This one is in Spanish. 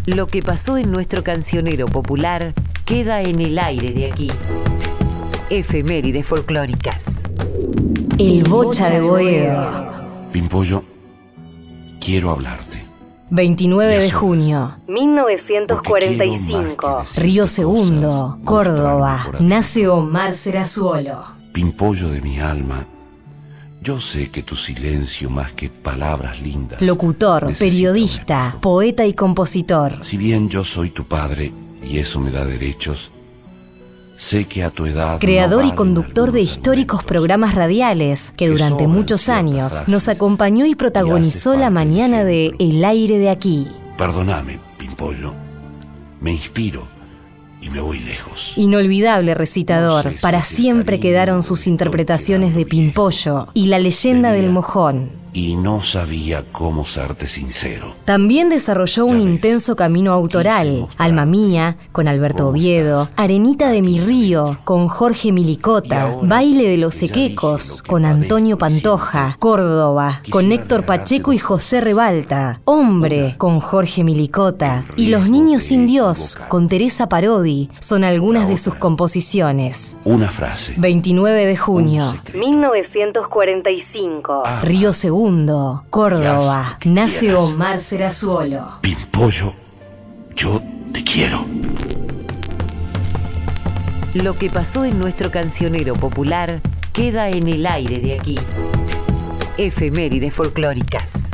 Lo que pasó en nuestro cancionero popular queda en el aire de aquí. Efemérides folclóricas. El Bocha de Boedo. Pimpollo, quiero hablarte. 29 de junio, 1945. Río Segundo, Córdoba. Nace Omar Serazuolo. Pimpollo de mi alma, yo sé que tu silencio más que palabras lindas. Locutor, periodista, poeta y compositor. Si bien yo soy tu padre y eso me da derechos, sé que a tu edad... Creador no y conductor de históricos argumentos. programas radiales que durante sobran muchos ciertas años frases nos acompañó y protagonizó y hace la falta mañana de ejemplo. El aire de aquí. Perdóname, Pimpollo, me inspiro y me voy lejos. Inolvidable recitador, No sé si para es siempre cariño, quedaron sus interpretaciones de Pimpollo y la leyenda del mojón. Y no sabía cómo serte sincero. También desarrolló un Ya ves, intenso camino quise autoral. mostrar Alma Mía, con Alberto cómo Oviedo. estás. Arenita de mi río, con Jorge Y Milicota. ahora Baile de los que ya dije Equecos, lo que con Antonio padezco y Pantoja. siento, Córdoba, con quisiera Héctor regalarte Pacheco y dos José cosas. Rebalta. Hombre, Una, con Jorge Milicota. el Y Los riesgo Niños de sin Dios, equivocarme. con Teresa Parodi. Son algunas La de otra, sus composiciones. una frase. 29 de junio, Un secreto. 1945. Ah, Río Segundo, Córdoba. y haz lo que Nace quieras. Omar Serazuolo. Pimpollo, yo te quiero. Lo que pasó en nuestro cancionero popular queda en el aire de aquí. Efemérides folclóricas.